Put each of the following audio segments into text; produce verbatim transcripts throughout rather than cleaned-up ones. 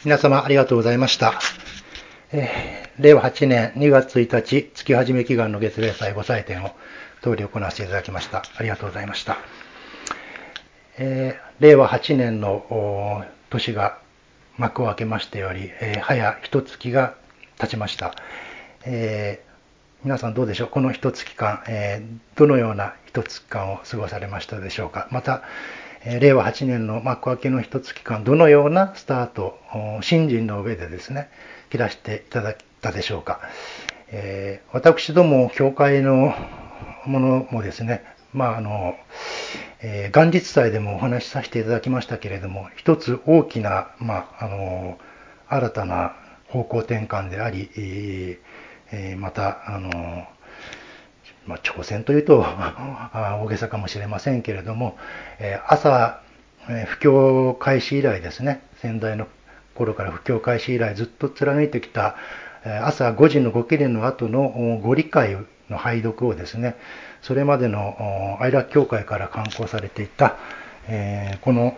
皆様ありがとうございました。えー、れいわはちねんにがつついたち、月始め祈願の月例祭ご祭典を通り行わせていただきました。ありがとうございました。えー、れいわはちねんの年が幕を開けましてより、えー、早一月が経ちました。えー、皆さんどうでしょう。この一月間、えー、どのような一月間を過ごされましたでしょうか。また、れいわはちねんの幕開けの一月間、どのようなスタート、信心の上でですね、切らしていただいたでしょうか。えー、私ども、教会のものもですね、まああの、えー、元日祭でもお話しさせていただきましたけれども、一つ大きな、まあ、あの、新たな方向転換であり、えー、また、あの、まあ、挑戦というと大げさかもしれませんけれども、朝、布教開始以来ですね、先代の頃から布教開始以来ずっと貫いてきた朝ごじのご起立の後のご理解の拝読をですね、それまでの愛楽教会から刊行されていた、この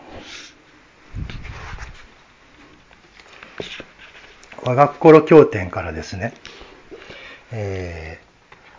我が心経典からですね、えー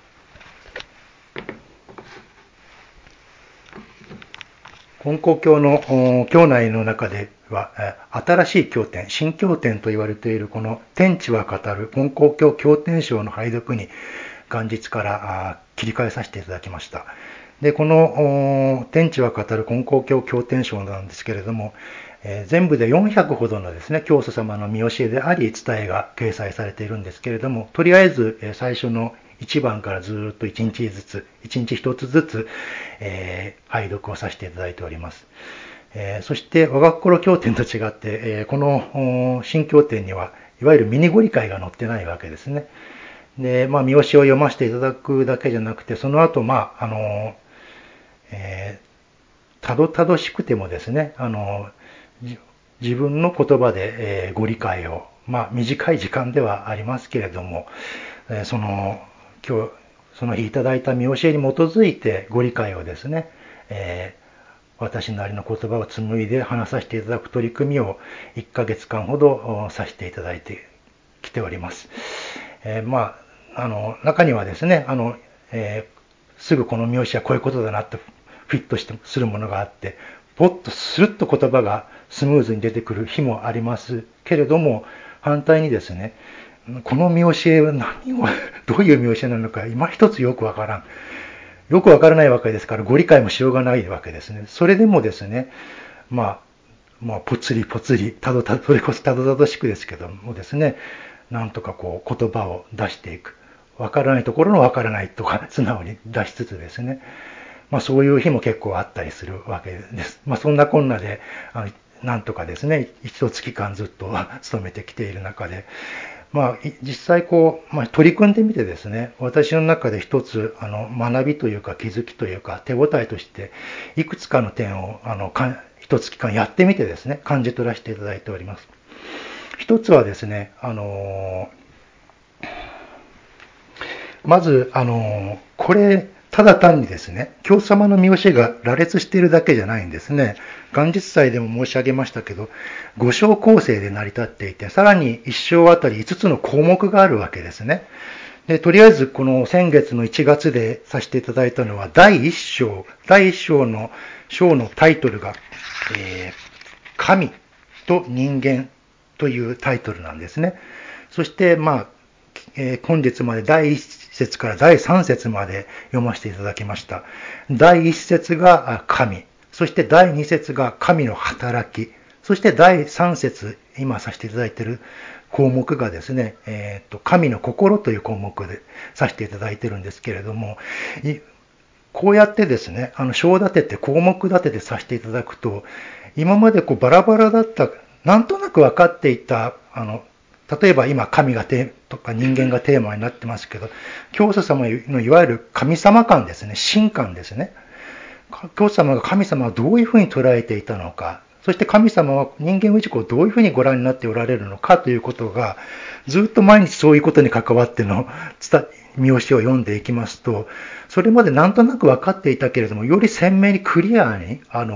金光教の教内の中では、新しい経典、新経典と言われているこの天地は語る金光教経典章の拝読に元日から切り替えさせていただきました。で、この天地は語る金光教経典章なんですけれども、えー、全部でよんひゃくほどのですね、教祖様の見教えであり、伝えが掲載されているんですけれども、とりあえず最初のいちばんからずっといちにちずつ、いちにちひとつずつ、えー、拝読をさせていただいております。えー、そして、我が心経典と違って、えー、この新経典には、いわゆるミニご理解が載ってないわけですね。で、まあ、見教えを読ませていただくだけじゃなくて、その後、まあ、あの、えー、たどたどしくてもですね、あの、自分の言葉で、えー、ご理解を、まあ、短い時間ではありますけれども、えー、その、今日、その日いただいた見教えに基づいてご理解をですね、えー、私なりの言葉を紡いで話させていただく取り組みをいっかげつかんほどさせていただいてきております。えー、まあ、あの、中にはですね、あの、えー、すぐこの見教えはこういうことだなとフィットしてするものがあって、ポッとスルッと言葉がスムーズに出てくる日もありますけれども、反対にですね、この見教えは何を、どういう見教えなのか、今一つよくわからん。よくわからないわけですから、ご理解もしようがないわけですね。それでもですね、まあ、まあ、ぽつりぽつり、たどたど、それこそたどたどしくですけどもですね、なんとかこう言葉を出していく。わからないところのわからないとか、素直に出しつつですね、まあそういう日も結構あったりするわけです。まあそんなこんなで、あのなんとかですね、一月間ずっと勤めてきている中で、まあ、実際こう、まあ、取り組んでみてですね、私の中で一つ、あの、学びというか気づきというか手応えとして、いくつかの点を、あの、か一月間やってみてですね、感じ取らせていただいております。一つはですね、あの、まず、あの、これ、ただ単にですね、教祖様の見教えが羅列しているだけじゃないんですね。元日祭でも申し上げましたけど、ご章構成で成り立っていて、さらにいち章あたりいつつの項目があるわけですね。で、とりあえずこの先月のいちがつでさせていただいたのは、だいいっ章、だいいっ章の章のタイトルが、えー、神と人間というタイトルなんですね。そして、まあ、えー、本日までだいいっ節からだいさん節まで読ませていただきました。だいいっ節が神、そしてだいに節が神の働き、そしてだいさん節、今させていただいている項目がですね、えーと、神の心という項目でさせていただいているんですけれども、こうやってですね、あの章立てて項目立ててさせていただくと、今までこうバラバラだった、なんとなく分かっていた、あの例えば今神がテとか人間がテーマになってますけど、教祖様のいわゆる神様観ですね、神観ですね。教祖様が神様はどういうふうに捉えていたのか、そして神様は人間氏子をどういうふうにご覧になっておられるのかということが、ずっと毎日そういうことに関わっての見教えを読んでいきますと、それまでなんとなく分かっていたけれども、より鮮明にクリアにあの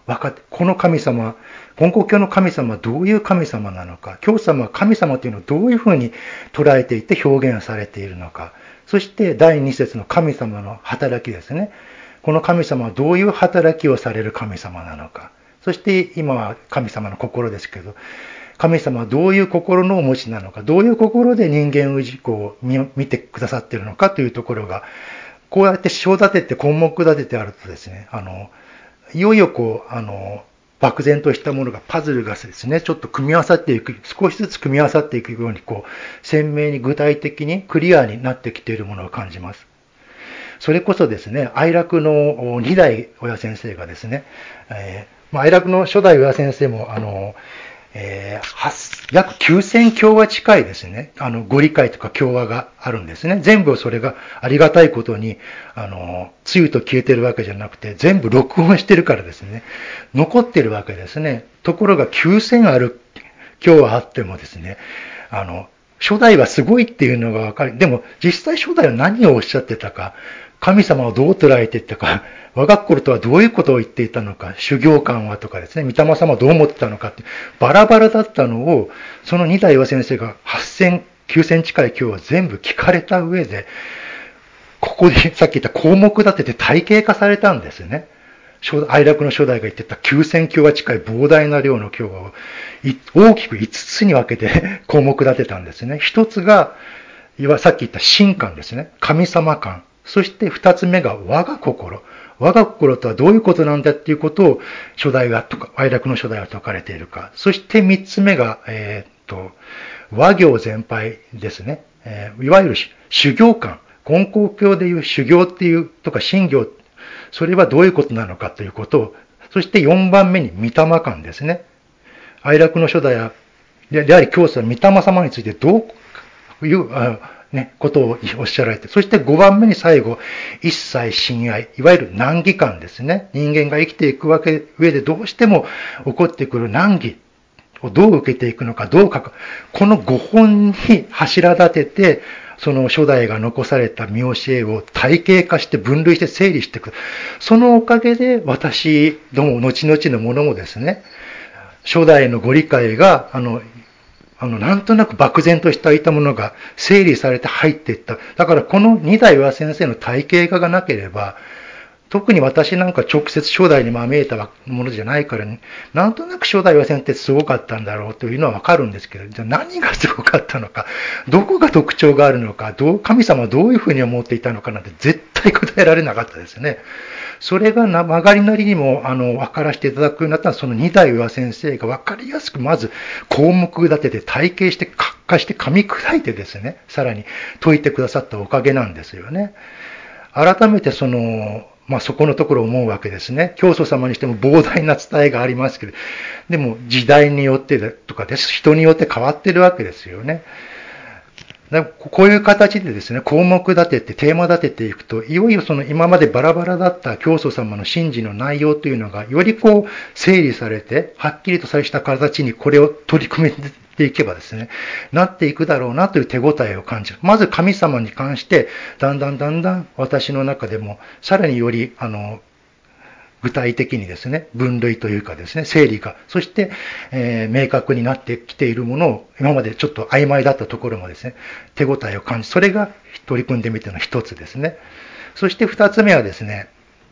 分かって、この神様、根高教の神様はどういう神様なのか、教祖様は神様というのをどういうふうに捉えていて表現されているのか、そしてだいに節の神様の働きですね。この神様はどういう働きをされる神様なのか、そして今は神様の心ですけど、神様はどういう心のお持ちなのか、どういう心で人間氏子を見てくださっているのかというところが、こうやって章立てて項目立ててあるとですね、あの、いよいよこう、あの、漠然としたものが、パズルがですね、ちょっと組み合わさっていく、少しずつ組み合わさっていくように、こう、鮮明に具体的にクリアになってきているものを感じます。それこそですね、愛楽のに代親先生がですね、えーまあ、愛楽の初代親先生も、あの、えー、約きゅうせん教話近いですね、あの、ご理解とか教話があるんですね。全部それがありがたいことに、あの、つゆと消えてるわけじゃなくて、全部録音してるからですね、残ってるわけですね。ところがきゅうせんある教話あってもですね、あの、初代はすごいっていうのがわかる。でも、実際初代は何をおっしゃってたか、神様をどう捉えていったか、我が心とはどういうことを言っていたのか、修行観はとかですね、御霊様はどう思ってたのかって、バラバラだったのを、そのに代は先生がはっせん、きゅうせん近い今日は全部聞かれた上で、ここでさっき言った項目立てて体系化されたんですね。愛楽の初代が言ってたきゅうせん教話近い膨大な量の教話を大きくいつつに分けて項目立てたんですね。一つが、さっき言った神観ですね。神様観。そして二つ目が我が心。我が心とはどういうことなんだっていうことを初代が、愛楽の初代は説かれているか。そして三つ目が、えー、っと、和行全廃ですね。えー、いわゆる修行観。根高教でいう修行っていうとか信行、それはどういうことなのかということを、そしてよんばんめに御霊観ですね。愛楽の初代は、であり教祖は御霊様についてどういう、ね、ことをおっしゃられて、そしてごばんめに最後、一切親愛、いわゆる難儀観ですね。人間が生きていくわけ上でどうしても起こってくる難儀をどう受けていくのか、どうかか、このご本に柱立てて、その初代が残された見教えを体系化して分類して整理していく。そのおかげで私ども後々のものもですね、初代のご理解が、あの、あの、なんとなく漠然としていたものが整理されて入っていった。だからこのに代は先生の体系化がなければ、特に私なんか直接初代にまみえたものじゃないから、ね、なんとなく初代は先生ってすごかったんだろうというのはわかるんですけど、じゃあ何がすごかったのか、どこが特徴があるのか、どう神様はどういうふうに思っていたのかなんて絶対答えられなかったですね。それが曲がりなりにもあの分からせていただくようになったのは、そのに代は先生が分かりやすくまず項目立てて体系して活化して噛み砕いてですね、さらに説いてくださったおかげなんですよね。改めてそのまあ、そこのところを思うわけですね。教祖様にしても膨大な伝えがありますけど、でも時代によってとかです、人によって変わってるわけですよね。こういう形でですね、項目立てて、テーマ立てていくと、いよいよその今までバラバラだった教祖様の神事の内容というのが、よりこう整理されて、はっきりとされた形にこれを取り組めていけばですね、なっていくだろうなという手応えを感じる。まず神様に関して、だんだんだんだん私の中でも、さらにより、あの、具体的にですね、分類というかですね、整理が、そして、えー、明確になってきているものを、今までちょっと曖昧だったところもですね、手応えを感じ、それが取り組んでみての一つですね。そして二つ目はですね、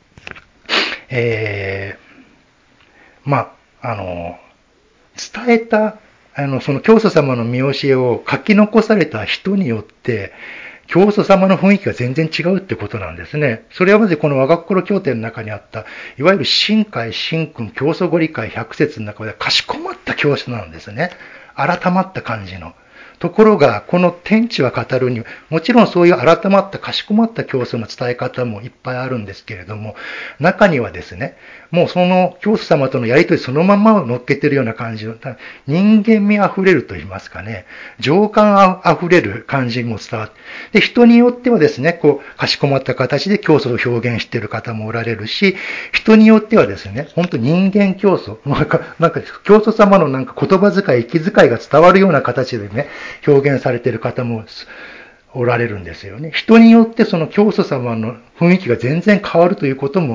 えー、まあ、あの、伝えた、あの、その教祖様の見教えを書き残された人によって、教祖様の雰囲気が全然違うってことなんですね。それはまずこの我が心経典の中にあった、いわゆる神海、神君、教祖ご理解百節の中でかしこまった教祖なんですね。改まった感じの。ところが、この天地は語るに、もちろんそういう改まった、かしこまった教祖の伝え方もいっぱいあるんですけれども、中にはですね、もうその教祖様とのやりとりそのままを乗っけてるような感じの、人間味あふれると言いますかね、情感あふれる感じも伝わって、で、人によってはですね、こう、かしこまった形で教祖を表現している方もおられるし、人によってはですね、本当人間教祖、なんか、なんか教祖様のなんか言葉遣い、息遣いが伝わるような形でね、表現されている方もおられるんですよね。人によってその教祖様の雰囲気が全然変わるということも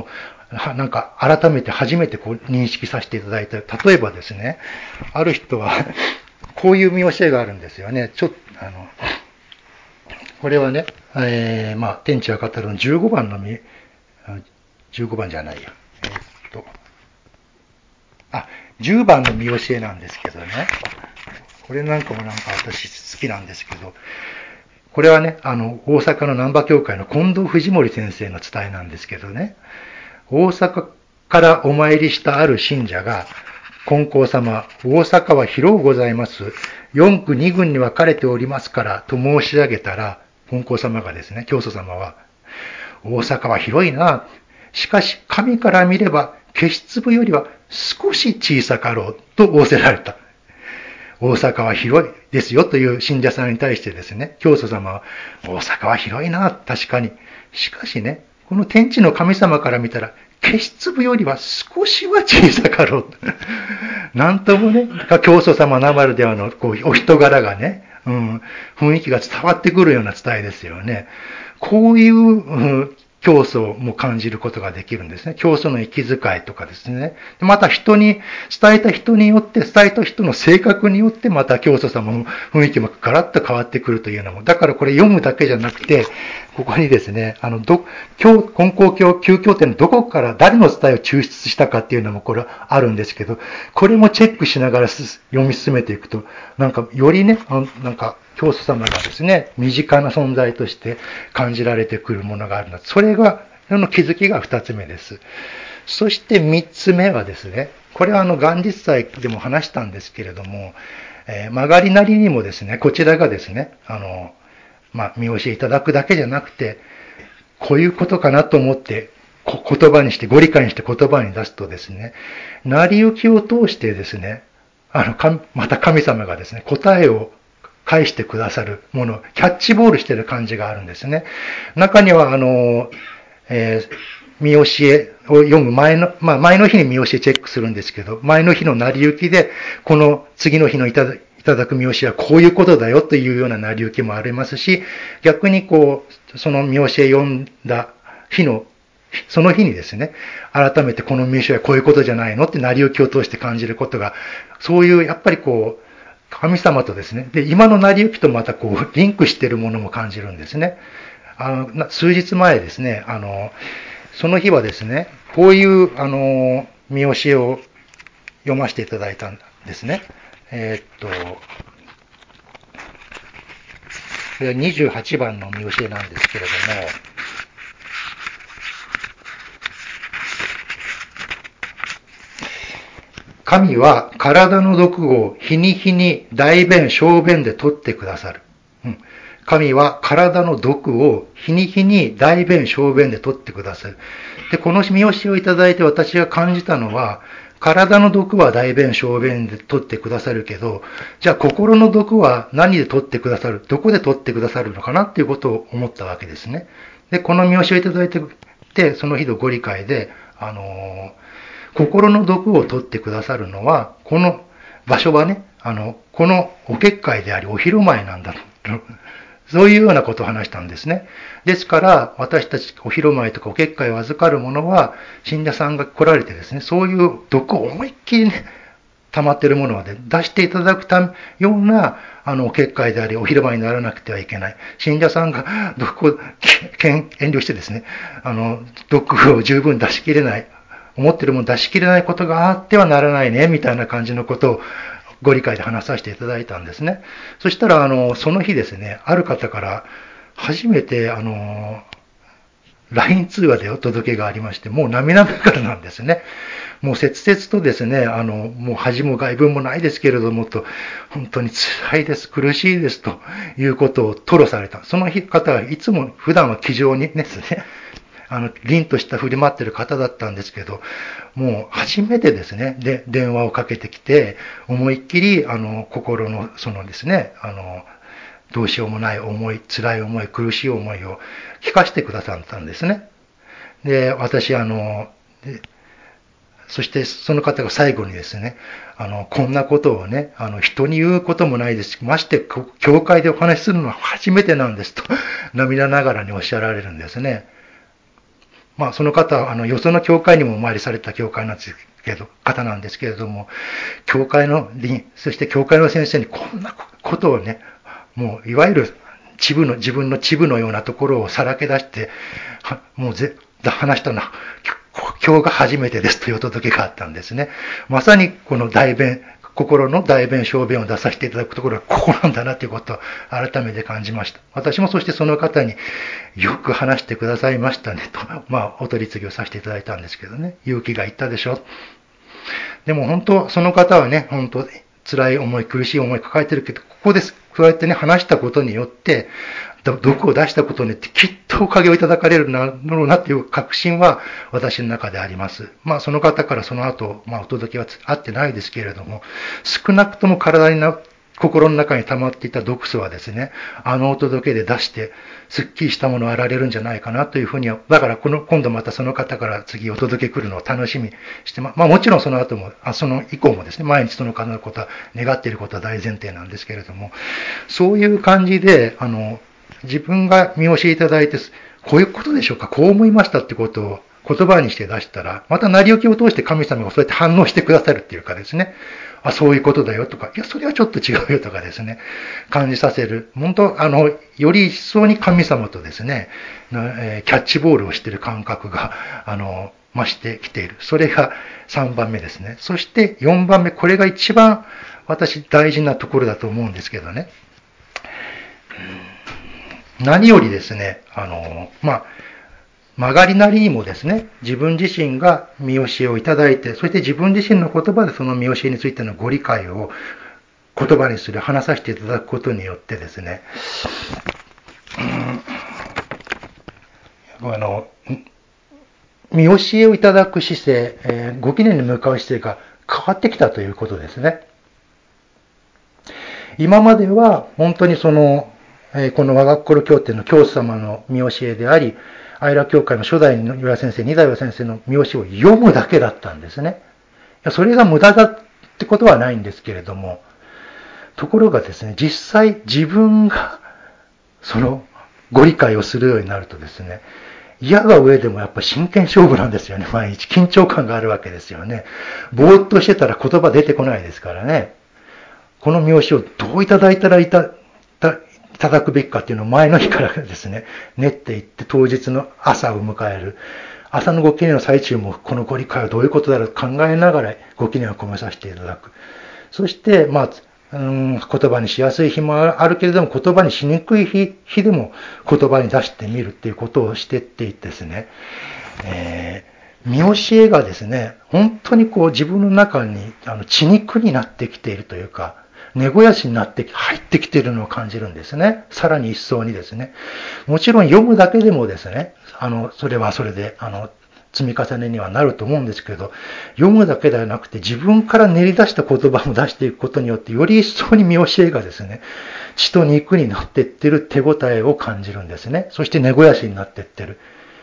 なんか改めて初めてこう認識させていただいた。例えばですね、ある人はこういう見教えがあるんですよね。ちょっと、あの、これはね、えー、まあ、天地は語るのじゅうごばんの見、じゅうごばんじゃないや。えー、っと、あ、じゅうばんの見教えなんですけどね。これなんかもなんか私好きなんですけど、これはね、あの、大阪の難波教会の近藤藤森先生の伝えなんですけどね、大阪からお参りしたある信者が、金光様、大阪は広うございます。よんくにぐんに分かれておりますから、と申し上げたら、金光様がですね、教祖様は、大阪は広いな。しかし、神から見れば、消し粒よりは少し小さかろう、と仰せられた。大阪は広いですよという信者さんに対してですね、教祖様は、大阪は広いな、確かに。しかしね、この天地の神様から見たら、消し粒よりは少しは小さかろう。なんともね、教祖様ならではのこうお人柄がね、うん、雰囲気が伝わってくるような伝えですよね。こういう、うん、教祖も感じることができるんですね。教祖の息遣いとかですね。また人に、伝えた人によって、伝えた人の性格によって、また教祖様の雰囲気もガラッと変わってくるというのも。だからこれ読むだけじゃなくて、ここにですね、あの、ど、教、根高教、旧教典のどこから誰の伝えを抽出したかっていうのもこれあるんですけど、これもチェックしながら読み進めていくと、なんかよりね、なんか、教祖様がですね、身近な存在として感じられてくるものがあるんだ。それが、その気づきが二つ目です。そして三つ目はですね、これはあの元日祭でも話したんですけれども、えー、曲がりなりにもですね、こちらがですね、あの、まあ、見教えいただくだけじゃなくて、こういうことかなと思って、言葉にして、ご理解にして言葉に出すとですね、成り行きを通してですね、あの、また神様がですね、答えを返してくださるもの、キャッチボールしてる感じがあるんですね。中には、あの、えー、見教えを読む前の、まあ、前の日に見教えチェックするんですけど、前の日の成り行きで、この次の日のいただいただく見教えはこういうことだよというような成り行きもありますし、逆にこう、その見教え読んだ日の、その日にですね、改めてこの見教えはこういうことじゃないのって成り行きを通して感じることが、そういうやっぱりこう、神様とですね、で、今の成り行きとまたこう、リンクしているものも感じるんですね。あの、数日前ですね、あの、その日はですね、こういう、あの、見教えを読ませていただいたんですね。えー、っと、これはにじゅうはちばんの見教えなんですけれども、神は体の毒を日に日に大便小便で取ってくださる。うん、神は体の毒を日に日に大便小便で取ってくださる。で、この見教えをいただいて私が感じたのは、体の毒は大便小便で取ってくださるけど、じゃあ心の毒は何で取ってくださる、どこで取ってくださるのかなっていうことを思ったわけですね。で、この見教えをいただいて、その日のご理解で、あのー心の毒を取ってくださるのは、この場所はね、あの、このお結界であり、お広前なんだと。そういうようなことを話したんですね。ですから、私たちお広前とかお結界を預かるものは、信者さんが来られてですね、そういう毒を思いっきりね、溜まっているもので出していただくためような、あの、お結界であり、お広場にならなくてはいけない。信者さんが毒を遠慮してですね、あの、毒を十分出し切れない。思ってるもの出し切れないことがあってはならないね、みたいな感じのことをご理解で話させていただいたんですね。そしたら、あの、その日ですね、ある方から初めて、あの、ライン 通話でお届けがありまして、もう涙目からなんですね。もう切々とですね、あの、もう恥も外聞もないですけれどもと、本当に辛いです、苦しいですということを吐露された。その方はいつも普段は気丈にですね、あの、凛とした振り回ってる方だったんですけど、もう初めてですね、で、電話をかけてきて、思いっきり、あの、心の、そのですね、あの、どうしようもない思い、辛い思い、苦しい思いを聞かせてくださったんですね。で、私、あの、でそしてその方が最後にですね、あの、こんなことをね、あの、人に言うこともないですし、まして、教会でお話しするのは初めてなんですと、涙ながらにおっしゃられるんですね。 まあ、その方は、あの、よその教会にもお参りされた教会なんですけど、方なんですけれども、教会の臨、そして教会の先生にこんなことをね、もう、いわゆる、チブの、自分のチブのようなところをさらけ出して、はもうぜ、話したのは、今日が初めてですというお届けがあったんですね。まさにこの代弁、心の代弁小弁を出させていただくところはここなんだなということを改めて感じました。私もそしてその方によく話してくださいましたねと、まあお取り次ぎをさせていただいたんですけどね、勇気がいったでしょ。でも本当、その方はね、本当、辛い思い、苦しい思い抱えてるけど、ここです。そうやってね、話したことによって、毒を出したことによってきっとおかげをいただかれるだろうなという確信は私の中であります。まあその方からその後、まあお届けはあってないですけれども、少なくとも体にな、心の中に溜まっていた毒素はですね、あのお届けで出して、すっきりしたものをあられるんじゃないかなというふうには、だからこの、今度またその方から次お届け来るのを楽しみしてま、まあもちろんその後も、あその以降もですね、毎日その方のことは願っていることは大前提なんですけれども、そういう感じで、あの、自分が見教えいただいて、こういうことでしょうか、こう思いましたってことを言葉にして出したら、また成り行きを通して神様がそうやって反応してくださるっていうかですね、あ、そういうことだよとか、いや、それはちょっと違うよとかですね、感じさせる。本当、あの、より一層に神様とですね、えー、キャッチボールをしている感覚が、あの、増してきている。それがさんばんめですね。そしてよんばんめ、これが一番私大事なところだと思うんですけどね。何よりですね、あの、まあ、曲がりなりにもですね、自分自身が見教えをいただいて、そして自分自身の言葉でその見教えについてのご理解を言葉にする、話させていただくことによってですね、うん、あの、見教えをいただく姿勢、えー、ご記念に向かう姿勢が変わってきたということですね。今までは本当にその、えー、この我が心経典の教祖様の見教えであり、愛楽教会の初代の岩先生、二代岩先生の見教えを読むだけだったんですね。いや、それが無駄だってことはないんですけれども、ところがですね、実際自分がそのご理解をするようになるとですね、嫌が上でもやっぱ真剣勝負なんですよね、毎日。緊張感があるわけですよね。ぼーっとしてたら言葉出てこないですからね。この見教えをどういただいたらいた、た、いただくべきかっていうのを前の日からですね、練っていって当日の朝を迎える。朝のご記念の最中もこのご理解はどういうことだろうと考えながらご記念を込めさせていただく。そして、まあ、うん、言葉にしやすい日もあるけれども、言葉にしにくい 日, 日でも言葉に出してみるっていうことをしていっていってですね、えー、見教えがですね、本当にこう自分の中にあの血肉になってきているというか、根肥やしになって入ってきているのを感じるんですね。さらに一層にですね。もちろん読むだけでもですね、あの、それはそれで、あの、積み重ねにはなると思うんですけど、読むだけではなくて自分から練り出した言葉も出していくことによって、より一層に見教えがですね、血と肉になっていってる手応えを感じるんですね。そして根肥やしになっていってる。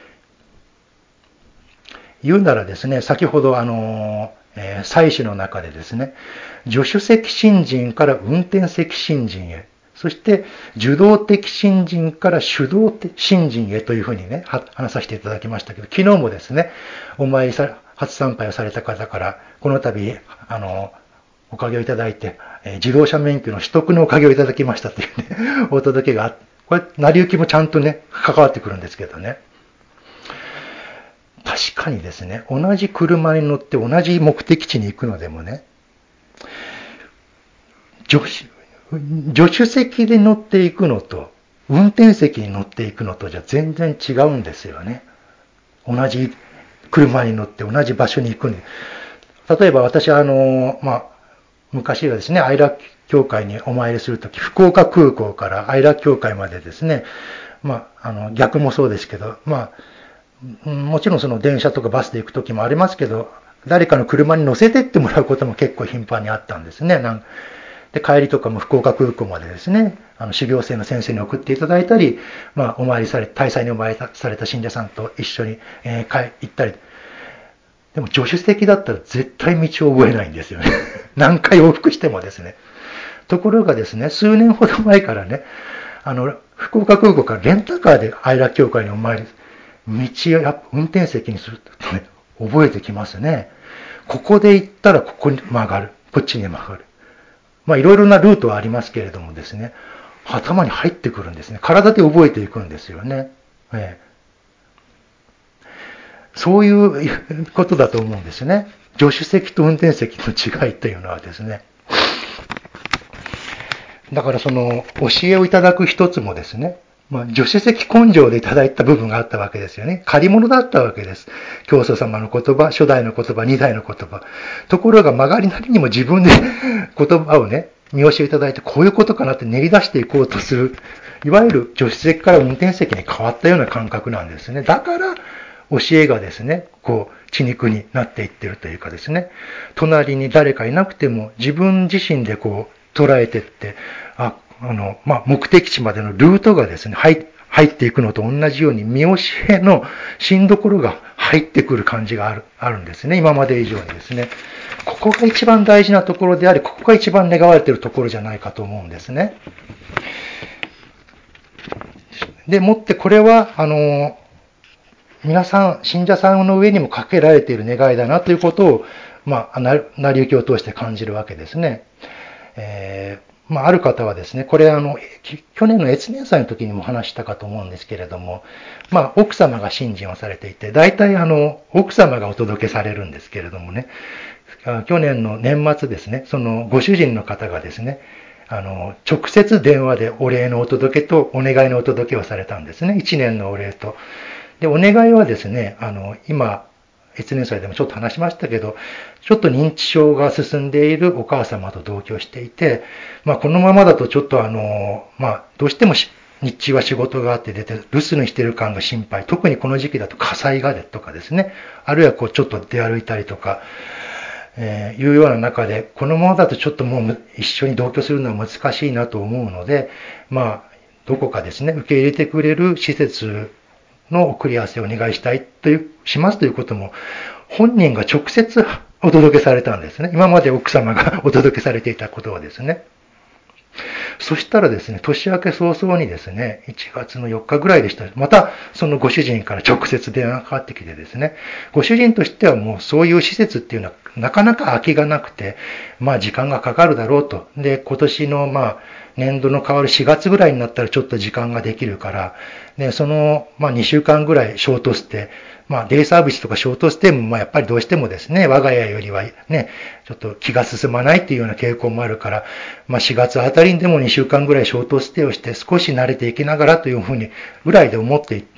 言うならですね、先ほどあの、えー、祭祀の中でですね、助手席信心から運転席信心へ、そして受動的信心から手動的信心へというふうにね、話させていただきましたけど、昨日もですね、お参りさ、初参拝をされた方から、この度、あの、おかげをいただいて、えー、自動車免許の取得のおかげをいただきましたというね、お届けがあって、これ、成り行きもちゃんとね、関わってくるんですけどね。確かにですね、同じ車に乗って同じ目的地に行くのでもね、助手、助手席で乗っていくのと、運転席に乗っていくのとじゃ全然違うんですよね。同じ車に乗って同じ場所に行くんで。例えば私はあの、まあ、昔はですね、愛楽教会にお参りするとき、福岡空港から愛楽教会までですね、まあ、あの、逆もそうですけど、まあ、もちろんその電車とかバスで行くときもありますけど、誰かの車に乗せてってもらうことも結構頻繁にあったんですね。なんで帰りとかも福岡空港までですね、あの修行生の先生に送っていただいたり、まあ、お参りされ、大祭にお参りされた信者さんと一緒に、えー、帰行ったり。でも助手席だったら絶対道を覚えないんですよね。何回往復してもですね。ところがですね、数年ほど前からね、あの、福岡空港からレンタカーで愛楽教会にお参り道をやっぱ運転席にするとね、覚えてきますね。ここで行ったらここに曲がる。こっちに曲がる。まあいろいろなルートはありますけれどもですね、頭に入ってくるんですね。体で覚えていくんですよね。ええ、そういうことだと思うんですね。助手席と運転席の違いというのはですね。だからその教えをいただく一つもですね、まあ、助手席根性でいただいた部分があったわけですよね。借り物だったわけです。教祖様の言葉、初代の言葉、二代の言葉。ところが曲がりなりにも自分で言葉をね、見教えいただいて、こういうことかなって練り出していこうとする、いわゆる助手席から運転席に変わったような感覚なんですね。だから、教えがですね、こう、血肉になっていってるというかですね、隣に誰かいなくても自分自身でこう、捉えてって、あ、あの、まあ、目的地までのルートがですね、入入っていくのと同じように、見教えの芯どころが入ってくる感じがある、あるんですね。今まで以上にですね。ここが一番大事なところであり、ここが一番願われているところじゃないかと思うんですね。でもってこれは、あの、皆さん、信者さんの上にもかけられている願いだなということを、まあ、成り行きを通して感じるわけですね。えーまあ、ある方はですね、これあの、去年の越年祭の時にも話したかと思うんですけれども、まあ、奥様が信心をされていて、大体あの、奥様がお届けされるんですけれどもね、去年の年末ですね、そのご主人の方がですね、あの、直接電話でお礼のお届けとお願いのお届けをされたんですね。いちねんのお礼と。で、お願いはですね、あの、今、越年祭でもちょっと話しましたけど、ちょっと認知症が進んでいるお母様と同居していて、まあこのままだとちょっとあの、まあどうしても日中は仕事があって出て留守にしてる感が心配。特にこの時期だと火災がでとかですね。あるいはこうちょっと出歩いたりとか、えー、いうような中で、このままだとちょっともう一緒に同居するのは難しいなと思うので、まあどこかですね、受け入れてくれる施設の送り合わせをお願いしたいという、しますということも、本人が直接お届けされたんですね。今まで奥様がお届けされていたことはですね。そしたらですね、年明け早々にですね、いちがつのよっかぐらいでした。また、そのご主人から直接電話がかかってきてですね、ご主人としてはもうそういう施設っていうのはなかなか空きがなくて、まあ時間がかかるだろうと。で、今年のまあ、年度の変わるしがつぐらいになったらちょっと時間ができるから、で、その、まあにしゅうかんぐらいショートステイ、まあデイサービスとかショートステイもまあやっぱりどうしてもですね、我が家よりはね、ちょっと気が進まないっていうような傾向もあるから、まあしがつあたりにでもにしゅうかんぐらいショートステイをして少し慣れていきながらというふうにぐらいで思っていって、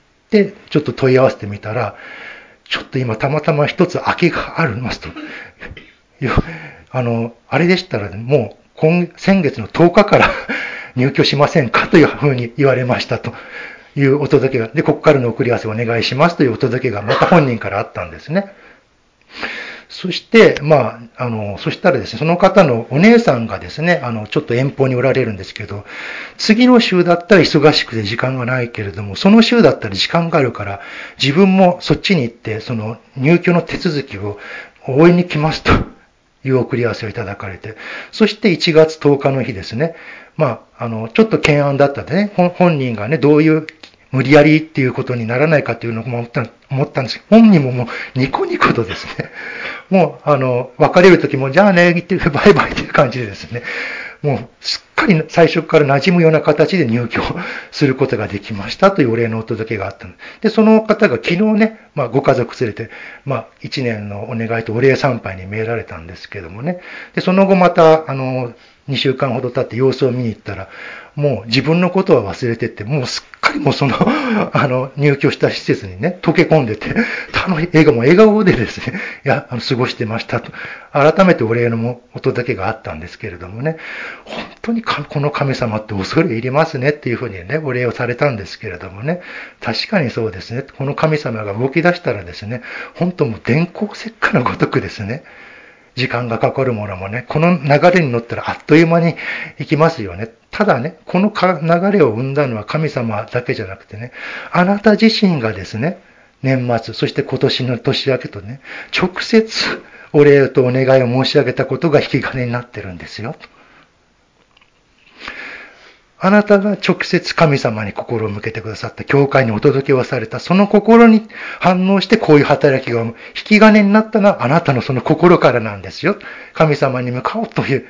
ちょっと問い合わせてみたら、ちょっと今たまたま一つ空きがありますと。あの、あれでしたら、ね、もう今、先月のとおかから入居しませんかというふうに言われましたというお届けが、で、ここからの送り合わせをお願いしますというお届けがまた本人からあったんですね。そして、まあ、あの、そしたらですね、その方のお姉さんがですね、あの、ちょっと遠方におられるんですけど、次の週だったら忙しくて時間がないけれども、その週だったら時間があるから、自分もそっちに行って、その入居の手続きを応援に来ますという送り合わせをいただかれて、そしていちがつとおかの日ですね、まあ、あの、ちょっと懸案だったんでね、本人がね、どういう無理やりっていうことにならないかっていうのを思った思ったんですけど、本人ももうニコニコとですね、もう、あの、別れる時も、じゃあね、言ってバイバイっていう感じでですね、もう、すっかり最初から馴染むような形で入居することができましたというお礼のお届けがあったので、その方が昨日ね、まあ、ご家族連れて、まあ、いちねんのお願いとお礼参拝に見えられたんですけどもね、で、その後また、あの、にしゅうかんほど経って様子を見に行ったら、もう自分のことは忘れてって、もうすっかりもうその、あの、入居した施設にね、溶け込んでて、楽しい、笑顔も笑顔でですね、いや、あの過ごしてましたと、改めてお礼のお届けがあったんですけれどもね、本当にこの神様って恐れ入りますねっていうふうにね、お礼をされたんですけれどもね、確かにそうですね、この神様が動き出したらですね、本当もう電光石火のごとくですね、時間がかかるものもね、この流れに乗ったらあっという間に行きますよね。ただね、この流れを生んだのは神様だけじゃなくてね、あなた自身がですね、年末、そして今年の年明けとね、直接お礼とお願いを申し上げたことが引き金になってるんですよ。 あなたが直接神様に心を向けてくださった、教会にお届けをされた、その心に反応してこういう働きが引き金になったのはあなたのその心からなんですよ。神様に向かおうという、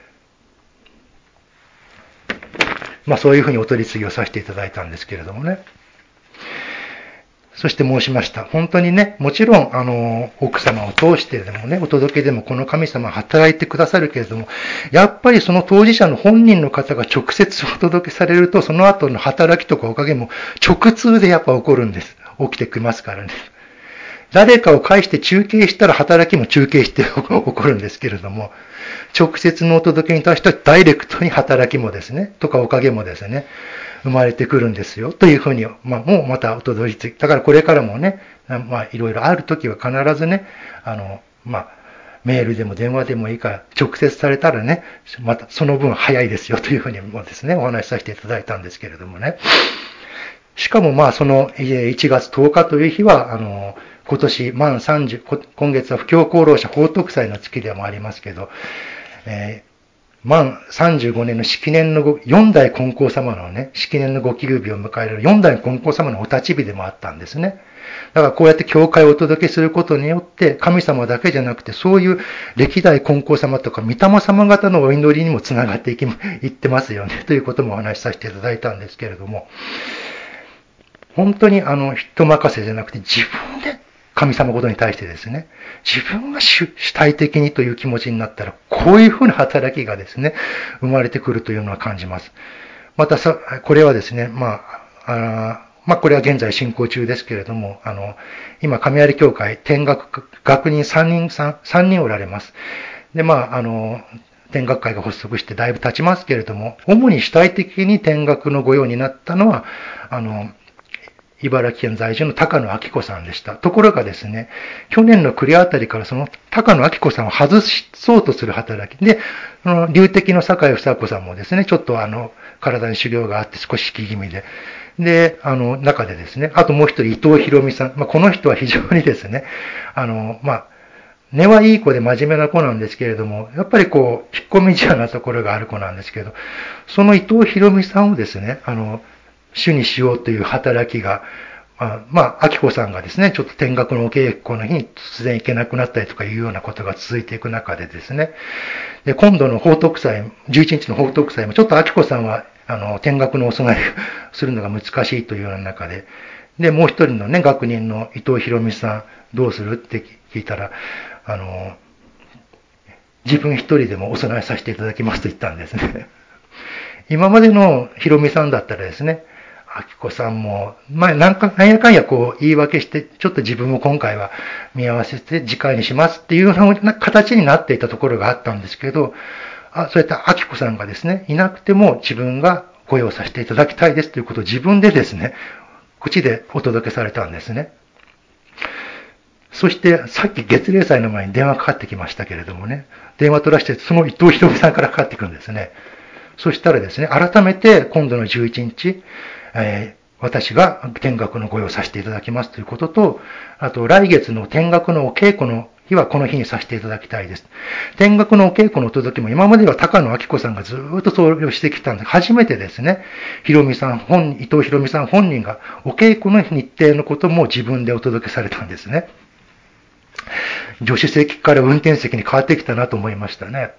まあそういうふうにお取り次ぎをさせていただいたんですけれどもね。そして申しました。本当にね、もちろん、あの、奥様を通してでもね、お届けでもこの神様働いてくださるけれども、やっぱりその当事者の本人の方が直接お届けされると、その後の働きとかおかげも直通でやっぱ起こるんです。起きてきますからね。誰かを介して中継したら働きも中継して起こるんですけれども、直接のお届けに対してはダイレクトに働きもですね、とかおかげもですね、生まれてくるんですよ、というふうに、まあ、もうまたお届け、だからこれからもね、まあ、いろいろあるときは必ずね、あの、まあ、メールでも電話でもいいから、直接されたらね、またその分早いですよ、というふうにもですね、お話しさせていただいたんですけれどもね。しかもまあ、そのいちがつとおかという日は、あの、今年満さんじゅう、今月は布教功労者報徳祭の月でもありますけど、えー満さんじゅうごねんの式年のご、よん代金光様のね、式年のご休日を迎えるよん代金光様のお立ち日でもあったんですね。だからこうやって教会をお届けすることによって、神様だけじゃなくて、そういう歴代金光様とか御霊様方のお祈りにもつながっていき、いってますよね、ということもお話しさせていただいたんですけれども、本当にあの、人任せじゃなくて、自分で神様ことに対してですね、自分が主体的にという気持ちになったら、こういうふうな働きがですね、生まれてくるというのは感じます。またさ、これはですね、まあ、あまあ、これは現在進行中ですけれども、あの、今、神有教会、天学学人さんにん、さん、さんにんおられます。で、まあ、あの、天学会が発足してだいぶ経ちますけれども、主に主体的に天学の御用になったのは、あの、茨城県在住の高野明子さんでした。ところがですね、去年の暮れあたりからその高野明子さんを外そうとする働きで、その流的の坂井房子さんもですね、ちょっとあの、体に修行があって少し引き気味で、で、あの、中でですね、あともう一人伊藤博美さん、まあ、この人は非常にですね、あの、まあ、根はいい子で真面目な子なんですけれども、やっぱりこう、引っ込み思案なところがある子なんですけど、その伊藤博美さんをですね、あの、主にしようという働きが、まあ、明子さんがですね、ちょっと天学のお稽古の日に突然行けなくなったりとかいうようなことが続いていく中でですね、で、今度の報徳祭、じゅういちにちの報徳祭も、ちょっと明子さんは、あの、天学のお供えをするのが難しいというような中で、で、もう一人のね、学人の伊藤博美さん、どうするって聞いたら、あの、自分一人でもお供えさせていただきますと言ったんですね。今までの博美さんだったらですね、明子さんも、まあ、なんか、なんやかんやこう言い訳して、ちょっと自分も今回は見合わせて次回にしますっていうような形になっていたところがあったんですけど、あ、そういった明子さんがですね、いなくても自分がご用させていただきたいですということを自分でですね、口でお届けされたんですね。そして、さっき月例祭の前に電話かかってきましたけれどもね、電話取らして、その伊藤博美さんからかかってくるんですね。そしたらですね、改めて今度のじゅういちにち、えー、私が天学のご用させていただきますということと、あと来月の天学のお稽古の日はこの日にさせていただきたいです。天学のお稽古の届けも今までは高野明子さんがずっとそれをしてきたんで、初めてですね、ひろみさん本、伊藤ひろみさん本人がお稽古の日程のことも自分でお届けされたんですね。助手席から運転席に変わってきたなと思いましたね。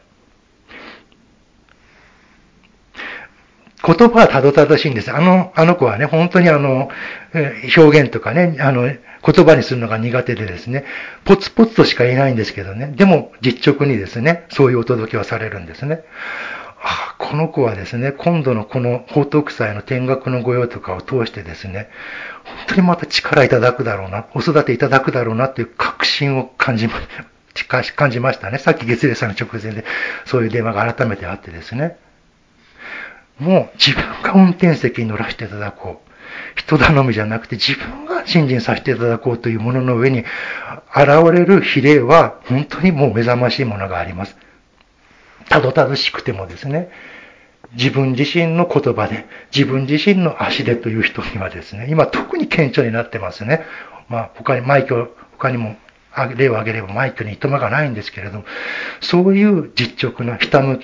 言葉はたどたどしいんです。あの、あの子はね、本当にあの、表現とかね、あの、言葉にするのが苦手でですね、ポツポツとしか言えないんですけどね、でも実直にですね、そういうお届けをされるんですね。ああ、この子はですね、今度のこの報徳祭の天学の御用とかを通してですね、本当にまた力いただくだろうな、お育ていただくだろうなという確信を感じま、感じましたね。さっき月齢さんの直前でそういう電話が改めてあってですね。もう自分が運転席に乗らせていただこう。人頼みじゃなくて自分が信心させていただこうというものの上に現れる比例は本当にもう目覚ましいものがあります。たどたどしくてもですね、自分自身の言葉で、自分自身の足でという人にはですね、今特に顕著になってますね。まあ他に、マイク、他にも例を挙げればマイクにいとまがないんですけれども、そういう実直な、ひたむきな、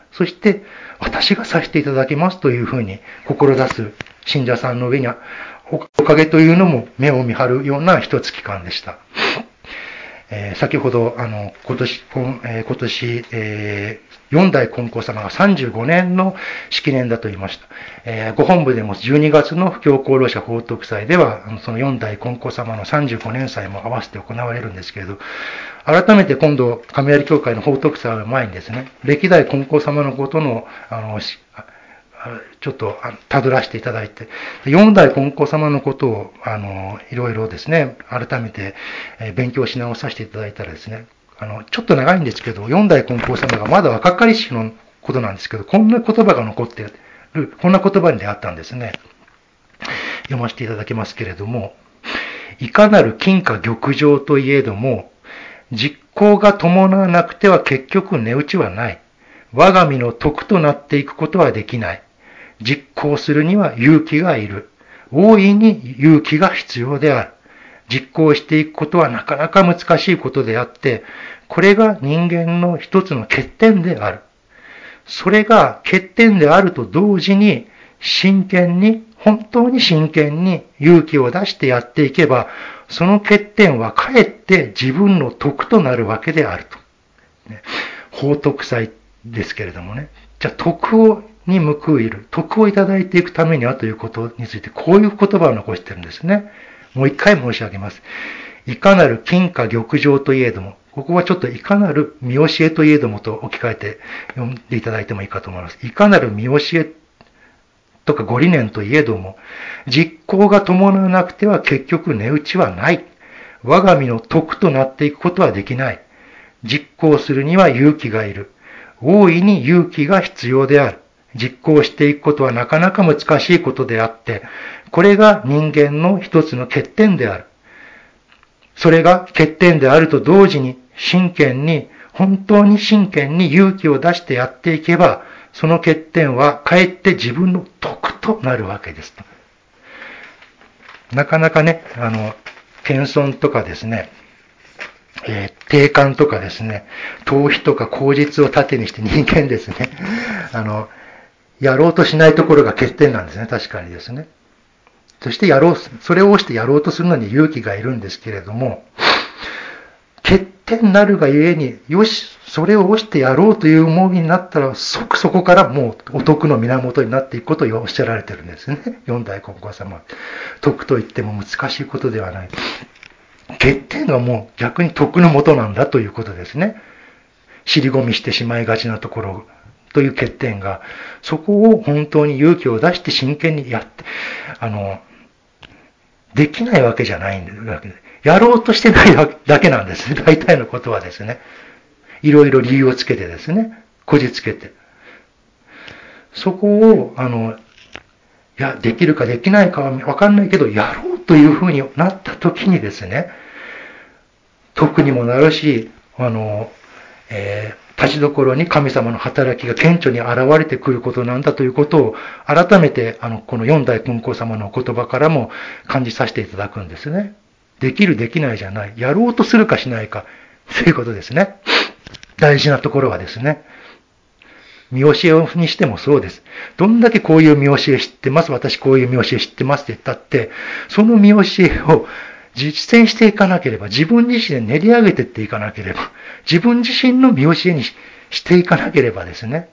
そして、私がさせていただきますというふうに心出す信者さんの上には、おかげというのも目を見張るような一月間でした。えー、先ほど、あの、今年、今,、えー、今年、えー、よん代金光様がさんじゅうごねんの式年だと言いました。えー、ご本部でもじゅうにがつの布教功労者報徳祭では、そのよん代金光様のさんじゅうごねん祭も合わせて行われるんですけれど、改めて今度、神有教会の報徳祭の前にですね、歴代金光様のことの、あの、ちょっとたどらせていただいて、よん代金光様のことを、あの、いろいろですね、改めて勉強し直させていただいたらですね、あの、ちょっと長いんですけど、よん代金光様がまだ若かりしのことなんですけど、こんな言葉が残っている、こんな言葉に出会ったんですね。読ませていただきますけれども、いかなる金貨玉上といえども、実行が伴わなくては結局値打ちはない。我が身の徳となっていくことはできない。実行するには勇気がいる。大いに勇気が必要である。実行していくことはなかなか難しいことであって、これが人間の一つの欠点である。それが欠点であると同時に、真剣に、本当に真剣に勇気を出してやっていけば、その欠点はかえって自分の徳となるわけであると。ね、報徳祭ですけれどもね。じゃあ徳をに報いる、徳をいただいていくためにはということについて、こういう言葉を残してるんですね。もう一回申し上げます。いかなる金貨玉上といえども、ここはちょっといかなる見教えといえどもと置き換えて読んでいただいてもいいかと思います。いかなる見教えとかご理念といえども、実行が伴わなくては結局値打ちはない。我が身の徳となっていくことはできない。実行するには勇気がいる。大いに勇気が必要である。実行していくことはなかなか難しいことであって、これが人間の一つの欠点である。それが欠点であると同時に真剣に、本当に真剣に勇気を出してやっていけば、その欠点はかえって自分の徳となるわけですと。なかなかね、あの、謙遜とかですね、えー、定感とかですね、逃避とか口実を盾にして人間ですね、あの、やろうとしないところが欠点なんですね、確かにですね。そしてやろう、それを押してやろうとするのに勇気がいるんですけれども、欠点なるがゆえに、よし、それを押してやろうという思いになったら、即そこからもうお徳の源になっていくことをおっしゃられてるんですね。四代金光様。徳と言っても難しいことではない。欠点がもう逆に徳の元なんだということですね。尻込みしてしまいがちなところという欠点が、そこを本当に勇気を出して真剣にやって、あの、できないわけじゃないんだけで、やろうとしてないだけなんです。大体のことはですね。いろいろ理由をつけてですね。こじつけて。そこを、あの、いや、できるかできないかはわかんないけど、やろうというふうになった時にですね、徳にもなるし、あの、えー、立ちどころに神様の働きが顕著に現れてくることなんだということを、改めて、あの、この四代金光様の言葉からも感じさせていただくんですね。できるできないじゃない。やろうとするかしないか。そういうことですね。大事なところはですね。見教えにしてもそうです。どんだけこういう見教え知ってます、私こういう見教え知ってますって言ったって、その見教えを実践していかなければ、自分自身で練り上げていっていかなければ、自分自身の見教えにしていかなければですね、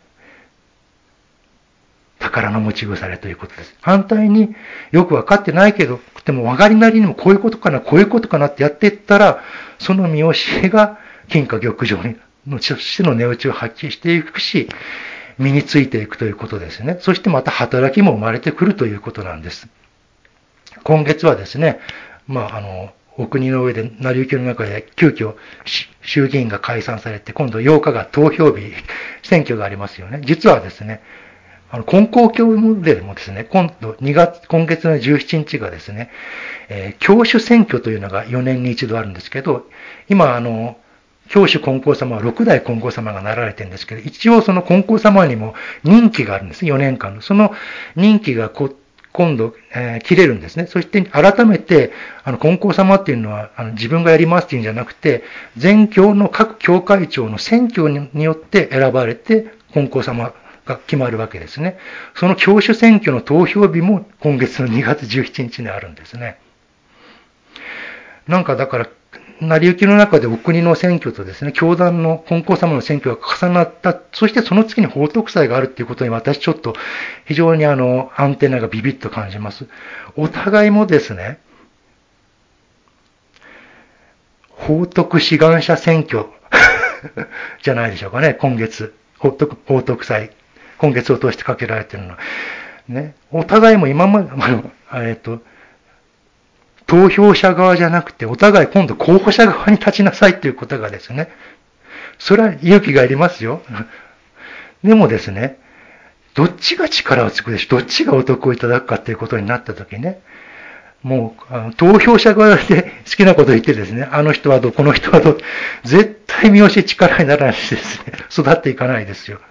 宝の持ち腐れということです。反対によくわかってないけど、でも分かりなりにもこういうことかな、こういうことかなってやっていったら、その見教えが金貨玉上にのとしての値打ちを発揮していくし、身についていくということですね。そしてまた働きも生まれてくるということなんです。今月はですね、まあ、あの、お国の上で、成り行きの中で急遽衆議院が解散されて、今度ようかが投票日、選挙がありますよね。実はですね、あの、金光教でもですね、今度にがつ、今月のじゅうしちにちがですね、えー、教主選挙というのがよねんに一度あるんですけど、今、あの、教主金光様はろく代金光様がなられてるんですけど、一応その金光様にも任期があるんです。よねんかんの。その任期がこ今度、えー、切れるんですね。そして改めて、あの、金光様っていうのは、あの、自分がやりますっていうんじゃなくて、全教の各教会長の選挙によって選ばれて、 本校様が決まるわけですね。その教主選挙の投票日も今月のにがつじゅうしちにちにあるんですね。なんかだから、成り行きの中でお国の選挙とですね、教団の本校様の選挙が重なった、そしてその次に法徳祭があるっていうことに私ちょっと非常にあの、アンテナがビビッと感じます。お互いもですね、法徳志願者選挙じゃないでしょうかね、今月。法徳、法徳祭。今月を通してかけられているのは。ね。お互いも今まで、あの、えっと、投票者側じゃなくて、お互い今度候補者側に立ちなさいということがですね、それは勇気がいりますよ。でもですね、どっちが力をつくでしょ、どっちがお得をいただくかということになったときね、もうあの投票者側で好きなことを言ってですね、あの人はどう、この人はどう、絶対三好力にならないしですね、育っていかないですよ。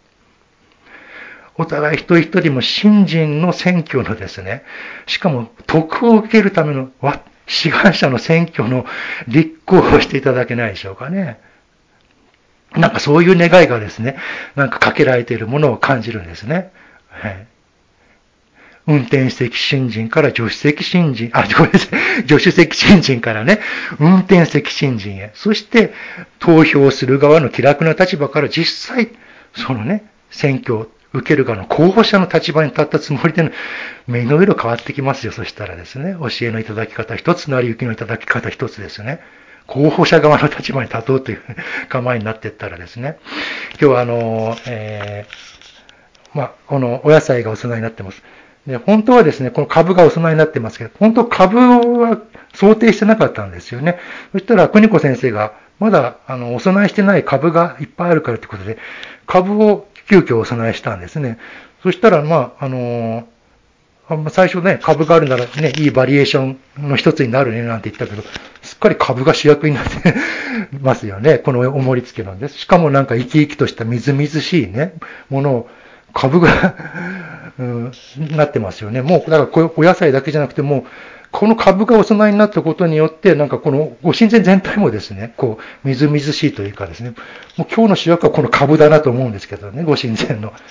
お互い一人一人も信心の選挙のですね、しかも徳を受けるための志願者の選挙の立候補をしていただけないでしょうかね。なんかそういう願いがですね、なんかかけられているものを感じるんですね。はい、運転席新人から助手席新人、あ、ごめんなさい、助手席新人からね、運転席新人へ、そして投票する側の気楽な立場から実際、そのね、選挙を受ける側の候補者の立場に立ったつもりでの、目の色変わってきますよ。そしたらですね、教えのいただき方一つ、成り行きのいただき方一つですね。候補者側の立場に立とうという構えになっていったらですね、今日はあの、えー、まあ、このお野菜がお供えになってます。で、本当はですね、この株がお供えになってますけど、本当株は想定してなかったんですよね。そしたら、邦子先生が、まだ、あの、お供えしてない株がいっぱいあるからということで、株を急遽お供えしたんですね。そしたら、まあ、あのー、最初ね、株があるならね、いいバリエーションの一つになるね、なんて言ったけど、すっかり株が主役になってますよね。このお盛り付けなんです。しかもなんか生き生きとしたみずみずしいね、ものを、株がうん、なってますよね。もう、だからこうお野菜だけじゃなくても、この株がお供えになったことによって、なんかこのご神前全体もですね、こう、みずみずしいというかですね、もう今日の主役はこの株だなと思うんですけどね、ご神前の。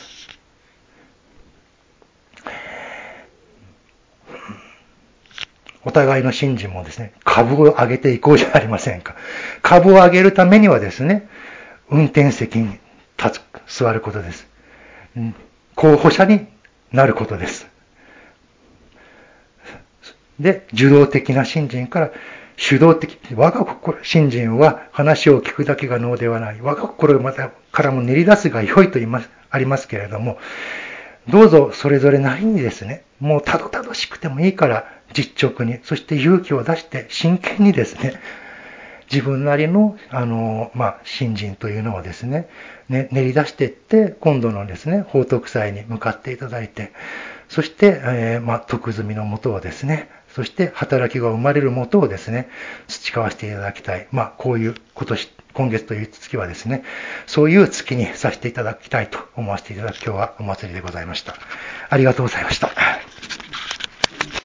お互いの信心もですね、株を上げていこうじゃありませんか。株を上げるためにはですね、運転席に立つ、座ることです。候補者になることです。で、受動的な信心から主導的、我が心、信心は話を聞くだけが能ではない。我が心またからも練り出すが良いと言います、ありますけれども、どうぞそれぞれなりにですね、もうたどたどしくてもいいから実直に、そして勇気を出して真剣にですね、自分なりの、あの、まあ、信心というのをですね、ね練り出していって、今度のですね、法徳祭に向かっていただいて、そして、えー、まあ、徳積みのもとをですね、そして働きが生まれるもとをですね、培わせていただきたい。まあ、こういう今年、今月という月はですね、そういう月にさせていただきたいと思わせていただく今日はお祭りでございました。ありがとうございました。